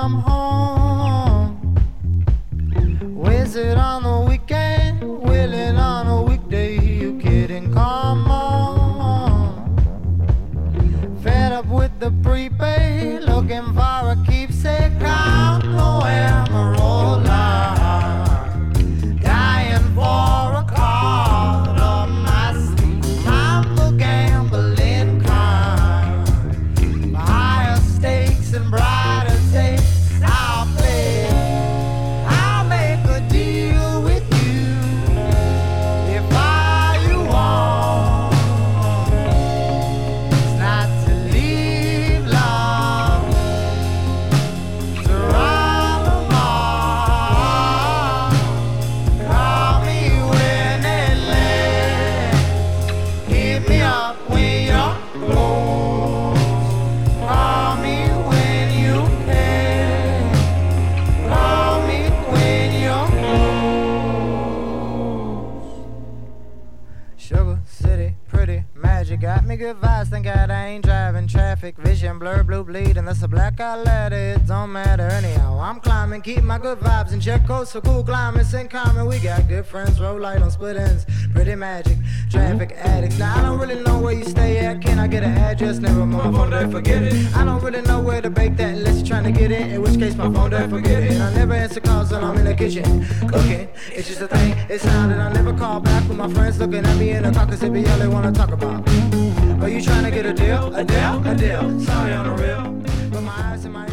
come home. Visit on a weekend, will it on a weekday? You kidding? Come on. Fed up with the prepaid, looking for a keepsake. I'm no Amarola, dying for a call on my sleep. I'm the gambling kind, for higher stakes and brighter days. I'll play, I'll make a deal with you if all you want is not to leave love to run amok. Call me when it lands, hit me up when you're close. Call me when you can, call me when you're close. Sugar City, pretty magic, got me good vibes, thank God I ain't driving traffic. Vision blur, blue bleed, unless a blackout ladder, it don't matter anyhow. I'm climbing, keep my good vibes in check, coast for cool climates in common. We got good friends, roll light on split ends, pretty magic, traffic addicts. Now I don't really know where you stay at, can I get an address? Never mind, my phone dead, forget it. I don't really know where to bake that unless you're trying to get in which case my phone dead, forget it. I never answer calls when I'm in the kitchen cooking, it's just a thing, it's not that I never call back when my friends looking at me in the car, cause it be all they wanna talk about. Are you trying to get a deal? A deal? A deal. Sorry on the real, but my eyes and my